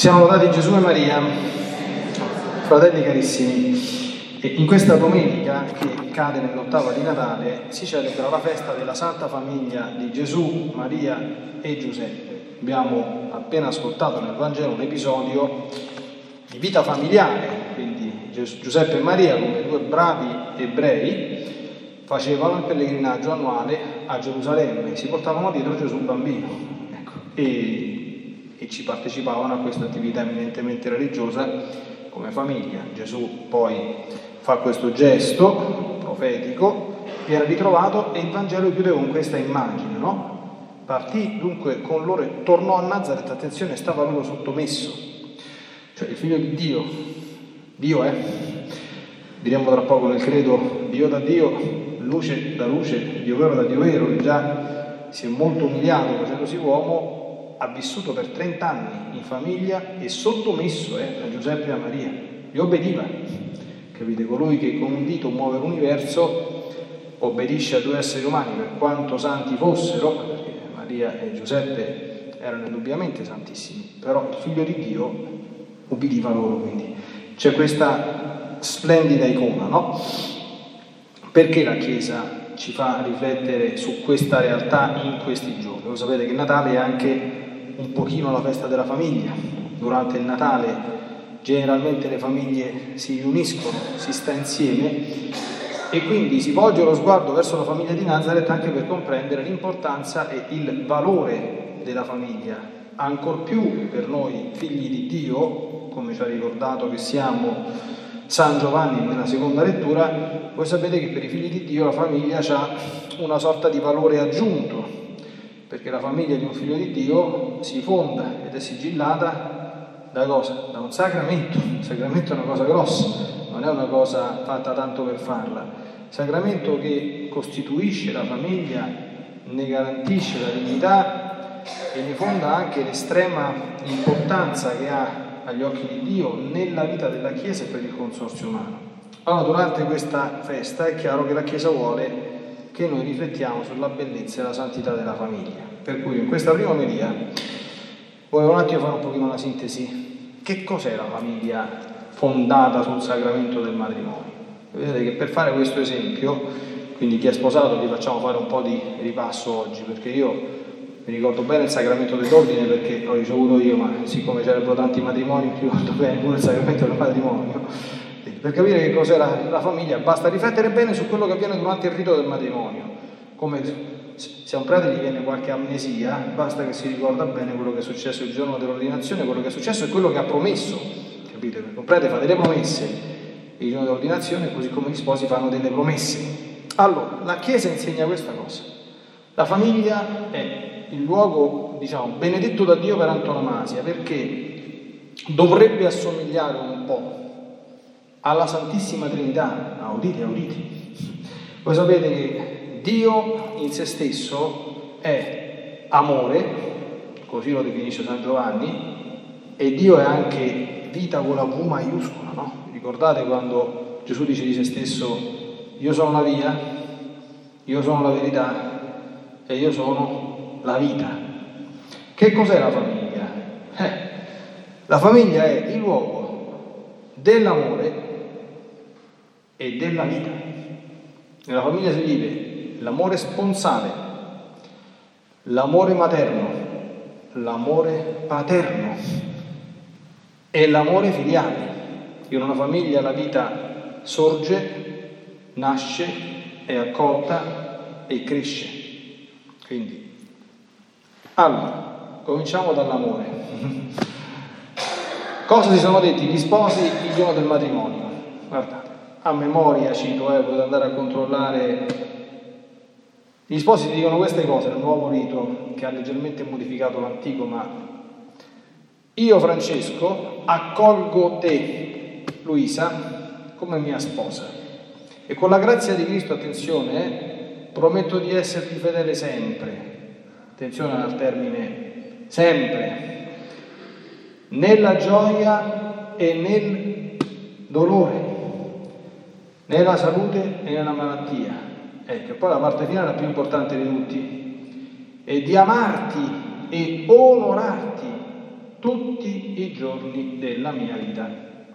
Siamo lodati Gesù e Maria, fratelli carissimi, e in questa domenica che cade nell'ottava di Natale si celebra la festa della Santa Famiglia di Gesù, Maria e Giuseppe. Abbiamo appena ascoltato nel Vangelo un episodio di vita familiare, quindi Giuseppe e Maria, come due bravi ebrei, facevano il pellegrinaggio annuale a Gerusalemme, si portavano dietro Gesù bambino, e ci partecipavano a questa attività eminentemente religiosa come famiglia. Gesù poi fa questo gesto profetico, viene ritrovato e il Vangelo chiude con questa immagine, no? Partì dunque con loro e tornò a Nazaret, attenzione, stava loro sottomesso, cioè il figlio di Dio, diremo tra poco nel credo, Dio da Dio, luce da luce, Dio vero da Dio vero, che già si è molto umiliato facendosi uomo, ha vissuto per 30 anni in famiglia e sottomesso a Giuseppe e a Maria, gli obbediva, capite? Colui che con un dito muove l'universo obbedisce a due esseri umani, per quanto santi fossero, perché Maria e Giuseppe erano indubbiamente santissimi, però il figlio di Dio ubbidiva loro, quindi c'è questa splendida icona, no? Perché la Chiesa ci fa riflettere su questa realtà in questi giorni? Voi sapete che Natale è anche un pochino la festa della famiglia. Durante il Natale generalmente le famiglie si riuniscono, si sta insieme e quindi si volge lo sguardo verso la famiglia di Nazaret anche per comprendere l'importanza e il valore della famiglia, ancor più per noi figli di Dio, come ci ha ricordato che siamo San Giovanni nella seconda lettura. Voi sapete che per i figli di Dio la famiglia ha una sorta di valore aggiunto, perché la famiglia di un figlio di Dio si fonda ed è sigillata da cosa? Da un sacramento. Il sacramento è una cosa grossa, non è una cosa fatta tanto per farla. Il sacramento che costituisce la famiglia, ne garantisce la dignità e ne fonda anche l'estrema importanza che ha agli occhi di Dio nella vita della Chiesa e per il consorzio umano. Allora, durante questa festa è chiaro che la Chiesa vuole che noi riflettiamo sulla bellezza e la santità della famiglia. Per cui in questa prima omelia volevo un attimo fare un pochino una sintesi. Che cos'è la famiglia fondata sul sacramento del matrimonio? Vedete che per fare questo esempio, quindi chi è sposato, vi facciamo fare un po' di ripasso oggi, perché io mi ricordo bene il sacramento dell'ordine perché l'ho ricevuto io, ma siccome celebro tanti matrimoni mi ricordo bene pure il sacramento del matrimonio. Per capire che cos'è la famiglia basta riflettere bene su quello che avviene durante il rito del matrimonio. Come se a un prete gli viene qualche amnesia, basta che si ricorda bene quello che è successo il giorno dell'ordinazione, quello che è successo e quello che ha promesso, capite? Perché un prete fa delle promesse il giorno dell'ordinazione, così come gli sposi fanno delle promesse. Allora, la Chiesa insegna questa cosa. La famiglia è il luogo, benedetto da Dio per antonomasia, perché dovrebbe assomigliare un po' alla Santissima Trinità. Udite. Voi sapete che Dio in se stesso è amore, così lo definisce San Giovanni, e Dio è anche vita con la V maiuscola, no? Ricordate quando Gesù dice di se stesso: io sono la via, io sono la verità e io sono la vita. Che cos'è la famiglia? La famiglia è il luogo dell'amore e della vita. Nella famiglia si vive l'amore sponsale, l'amore materno, l'amore paterno e l'amore filiale. In una famiglia la vita sorge, nasce, è accolta e cresce. Quindi, allora, cominciamo dall'amore. Cosa si sono detti gli sposi il giorno del matrimonio? Guardate, a memoria cito, potete andare a controllare. Gli sposi ti dicono queste cose nel nuovo rito che ha leggermente modificato l'antico, ma io Francesco accolgo te Luisa come mia sposa e con la grazia di Cristo, attenzione, prometto di esserti fedele sempre. Attenzione al termine sempre, nella gioia e nel dolore, nella salute e nella malattia. Ecco, poi la parte finale è la più importante di tutti, e di amarti e onorarti tutti i i giorni della mia vita.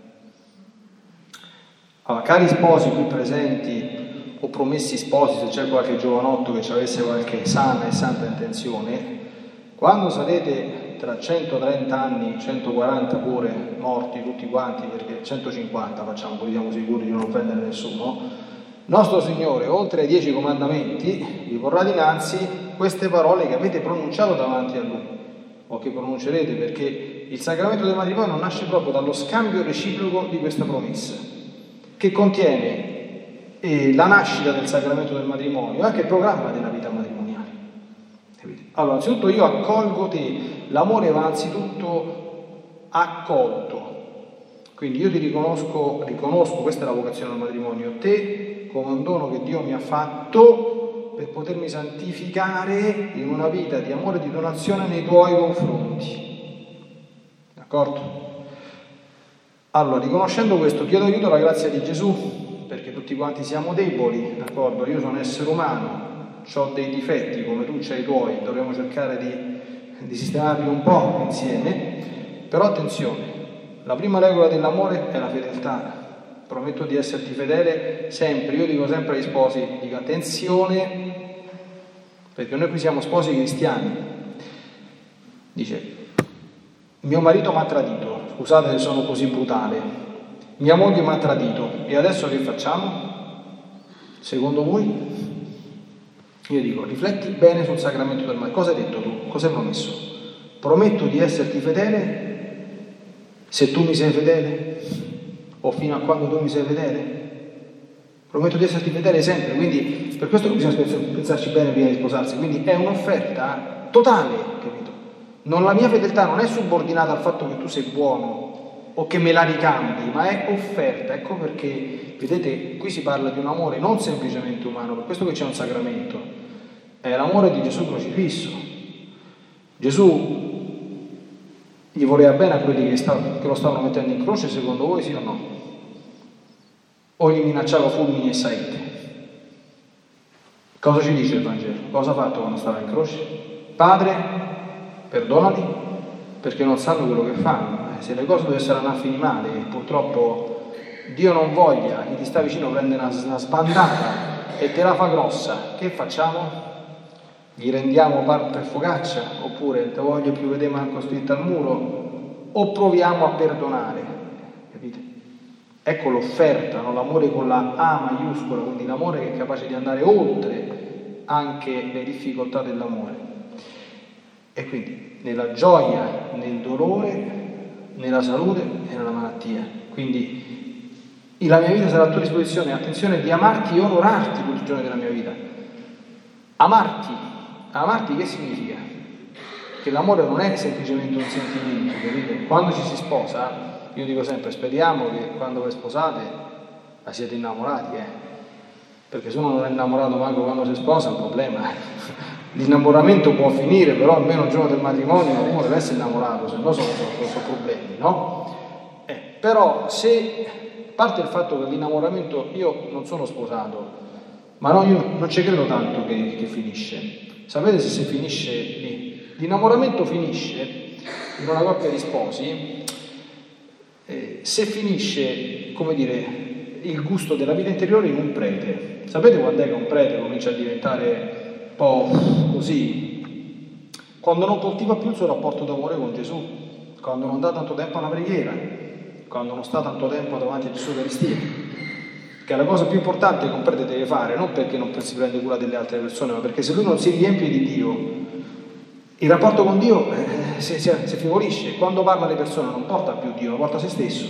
Allora, cari sposi qui presenti o promessi sposi, se c'è qualche giovanotto che ci avesse qualche sana e santa intenzione, quando sarete tra 130 anni, 140 pure morti tutti quanti, perché 150 facciamo, poi siamo sicuri di non offendere nessuno, nostro Signore, oltre ai 10 comandamenti, vi porrà dinanzi queste parole che avete pronunciato davanti a Lui, o che pronuncerete, perché il sacramento del matrimonio nasce proprio dallo scambio reciproco di questa promessa, che contiene la nascita del sacramento del matrimonio e anche il programma della vita matrimoniale. Capite? Allora, innanzitutto io accolgo te, l'amore va anzitutto accolto, quindi io ti riconosco, questa è la vocazione al matrimonio, te come un dono che Dio mi ha fatto per potermi santificare in una vita di amore e di donazione nei tuoi confronti. D'accordo? Allora, riconoscendo questo, chiedo aiuto alla grazia di Gesù, perché tutti quanti siamo deboli, d'accordo? Io sono essere umano, ho dei difetti come tu c'hai i tuoi, dovremo cercare di sistemarli un po' insieme, però attenzione, la prima regola dell'amore è la fedeltà. Prometto di esserti fedele sempre. Io dico sempre agli sposi, dico attenzione, perché noi qui siamo sposi cristiani. Dice, mio marito mi ha tradito, scusate se sono così brutale, mia moglie mi ha tradito, e adesso che facciamo? Secondo voi? Io dico, rifletti bene sul sacramento del matrimonio. Cosa hai detto tu? Cosa hai promesso? Prometto di esserti fedele se tu mi sei fedele, o fino a quando tu mi sei fedele. Prometto di esserti fedele sempre, quindi per questo bisogna pensarci bene prima di sposarsi, quindi è un'offerta totale, capito? La mia fedeltà non è subordinata al fatto che tu sei buono o che me la ricambi, ma è offerta. Ecco perché, vedete, qui si parla di un amore non semplicemente umano, per questo che c'è un sacramento, è l'amore di Gesù crocifisso. Gesù gli voleva bene a quelli che lo stavano mettendo in croce, secondo voi sì o no? O gli minacciava fulmini e saette? Cosa ci dice il Vangelo? Cosa ha fatto quando stava in croce? Padre, perdonali perché non sanno quello che fanno. Se le cose dovessero andare a finire male, purtroppo Dio non voglia, chi ti sta vicino prende una sbandata e te la fa grossa, che facciamo? Gli rendiamo per focaccia, oppure te voglio più vedere manco scritto al muro, o proviamo a perdonare, capite? Ecco l'offerta, no? L'amore con la A maiuscola, quindi l'amore che è capace di andare oltre anche le difficoltà dell'amore. E quindi nella gioia, nel dolore, nella salute e nella malattia. Quindi la mia vita sarà a tua disposizione, attenzione, di amarti e onorarti tutti i giorni della mia vita. Amarti che significa? Che l'amore non è semplicemente un sentimento, capite? Quando ci si sposa, io dico sempre, speriamo che quando vi sposate siete innamorati, perché se uno non è innamorato manco quando si sposa è un problema. L'innamoramento può finire, però almeno il giorno del matrimonio uno deve essere innamorato, se no sono problemi, no? Però se parte il fatto che l'innamoramento, io non sono sposato, ma no, io non ci credo tanto che finisce. Sapete se finisce lì? L'innamoramento finisce in una coppia di sposi se finisce, come dire, il gusto della vita interiore in un prete. Sapete quando è che un prete comincia a diventare un po' così? Quando non coltiva più il suo rapporto d'amore con Gesù, quando non dà tanto tempo alla preghiera, quando non sta tanto tempo davanti al suo Eucaristia, che è la cosa più importante che un prete deve fare, non perché non si prende cura delle altre persone, ma perché se lui non si riempie di Dio, il rapporto con Dio si affievolisce. Quando parla alle persone non porta più Dio, ma porta se stesso.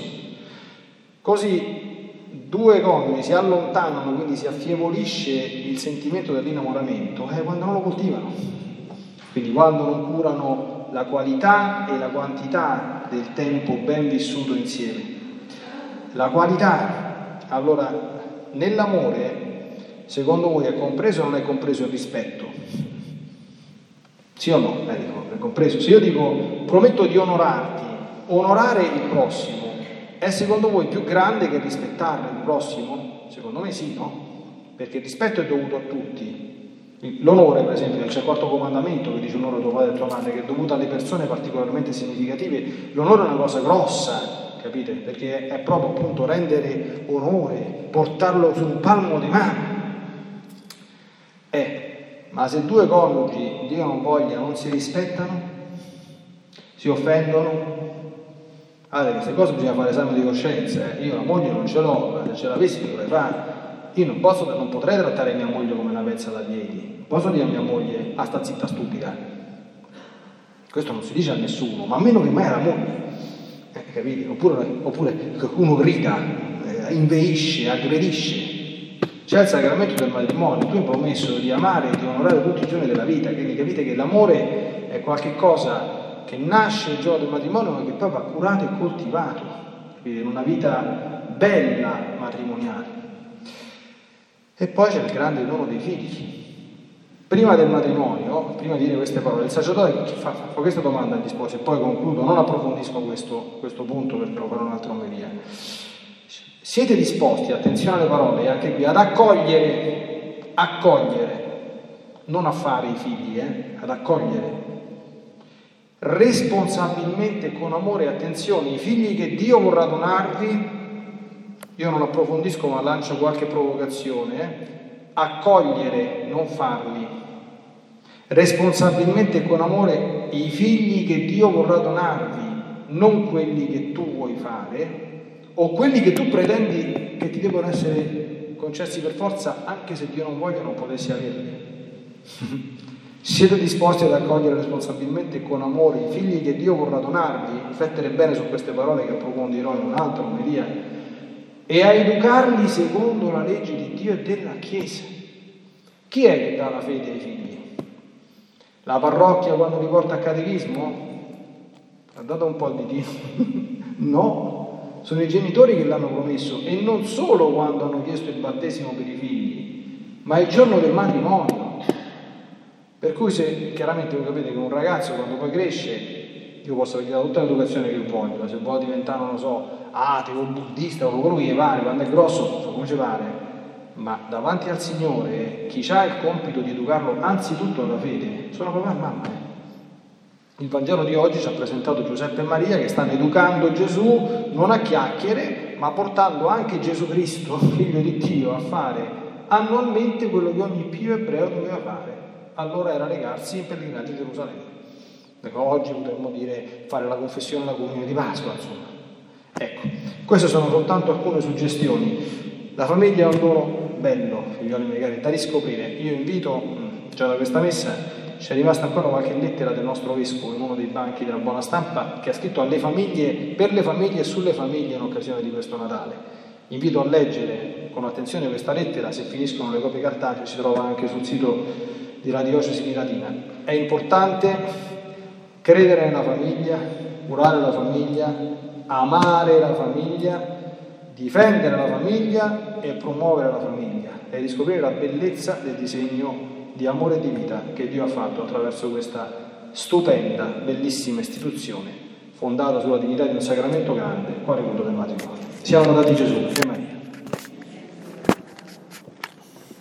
Così due coniugi si allontanano, quindi si affievolisce il sentimento dell'innamoramento quando non lo coltivano. Quindi quando non curano la qualità e la quantità del tempo ben vissuto insieme. La qualità, allora, nell'amore, secondo voi è compreso o non è compreso il rispetto? Sì o no? Dico, è compreso. Se io dico prometto di onorarti, onorare il prossimo è secondo voi più grande che rispettare il prossimo? Secondo me sì, no? Perché il rispetto è dovuto a tutti, L'onore, per esempio, c'è il quarto comandamento che dice onore tuo padre e tua madre, che è dovuto alle persone particolarmente significative. L'onore è una cosa grossa, capite? Perché è proprio appunto rendere onore, portarlo su un palmo di mano. Ma se due coniugi, Dio non voglia, non si rispettano, si offendono, allora queste cose bisogna fare esame di coscienza. Io la moglie non ce l'ho, se ce l'avessi dovrei fare. Io non potrei trattare mia moglie come una pezza da piedi, non posso dire a mia moglie sta zitta stupida. Questo non si dice a nessuno, ma meno che mai alla moglie, capite? Oppure uno grida, inveisce, aggredisce. C'è il sacramento del matrimonio, tu hai promesso di amare e di onorare tutti i giorni della vita, quindi capite che l'amore è qualche cosa che nasce il giorno del matrimonio, ma che poi va curato e coltivato, quindi in una vita bella matrimoniale. E poi c'è il grande dono dei figli. Prima del matrimonio, prima di dire queste parole, il sacerdote fa questa domanda agli sposi, e poi concludo, non approfondisco questo punto perché lo farò un'altra omelia. Siete disposti, attenzione alle parole, anche qui, ad accogliere, non a fare i figli, ad accogliere, responsabilmente, con amore, attenzione, i figli che Dio vorrà donarvi. Io non approfondisco ma lancio qualche provocazione, accogliere, non farli, responsabilmente con amore i figli che Dio vorrà donarvi, non quelli che tu vuoi fare o quelli che tu pretendi che ti devono essere concessi per forza, anche se Dio non voglia non potessi averli. Siete disposti ad accogliere responsabilmente con amore i figli che Dio vorrà donarvi? Riflettere bene su queste parole che approfondirò in un'altra omelia. E a educarli secondo la legge di Dio e della Chiesa. Chi è che dà la fede ai figli? La parrocchia quando li porta a catechismo? Ha dato un po' di tiro. No, sono i genitori che l'hanno promesso, e non solo quando hanno chiesto il battesimo per i figli, ma il giorno del matrimonio. Per cui se chiaramente voi capite che un ragazzo quando poi cresce, io posso avere tutta l'educazione che voglio, se vuole diventare, non lo so, ateo, buddista o quello che gli pare, quando è grosso, so come ci pare, ma davanti al Signore chi ha il compito di educarlo anzitutto alla fede sono papà e mamma. Il Vangelo di oggi ci ha presentato Giuseppe e Maria che stanno educando Gesù non a chiacchiere, ma portando anche Gesù Cristo, figlio di Dio, a fare annualmente quello che ogni pio ebreo doveva fare. Allora era recarsi in pellegrinaggio a Gerusalemme. Oggi potremmo dire fare la confessione e la comunione di Pasqua, insomma. Ecco, queste sono soltanto alcune suggestioni. La famiglia è un dono bello, figlioli miei cari, da riscoprire. Io invito, già da questa messa c'è rimasta ancora qualche lettera del nostro vescovo in uno dei banchi della Buona Stampa che ha scritto alle famiglie, per le famiglie e sulle famiglie in occasione di questo Natale. Invito a leggere con attenzione questa lettera, se finiscono le copie cartacee si trova anche sul sito di La Diocesi di Latina. È importante credere nella famiglia, curare la famiglia, amare la famiglia, difendere la famiglia e promuovere la famiglia e riscoprire la bellezza del disegno di amore e di vita che Dio ha fatto attraverso questa stupenda, bellissima istituzione fondata sulla dignità di un sacramento grande, quale quello del matrimonio. Siamo lodati Gesù e Maria.